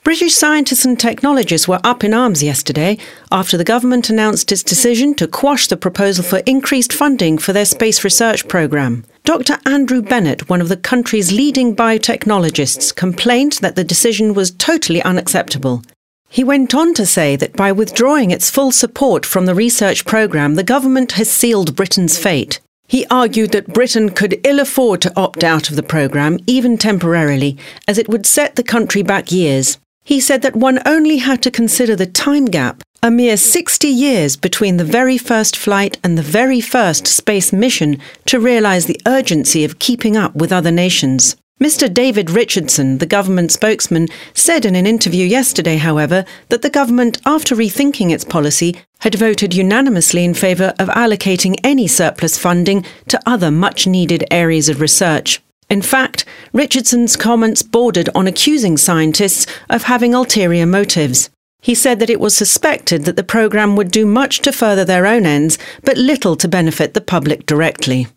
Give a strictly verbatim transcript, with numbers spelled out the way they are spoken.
British scientists and technologists were up in arms yesterday after the government announced its decision to quash the proposal for increased funding for their space research programme. Doctor Andrew Bennett, one of the country's leading biotechnologists, complained that the decision was totally unacceptable. He went on to say that by withdrawing its full support from the research programme, the government has sealed Britain's fate. He argued that Britain could ill afford to opt out of the programme, even temporarily, as it would set the country back years. He said that one only had to consider the time gap, a mere sixty years between the very first flight and the very first space mission, to realise the urgency of keeping up with other nations. Mister David Richardson, the government spokesman, said in an interview yesterday, however, that the government, after rethinking its policy, had voted unanimously in favour of allocating any surplus funding to other much-needed areas of research. In fact, Richardson's comments bordered on accusing scientists of having ulterior motives. He said that it was suspected that the programme would do much to further their own ends, but little to benefit the public directly.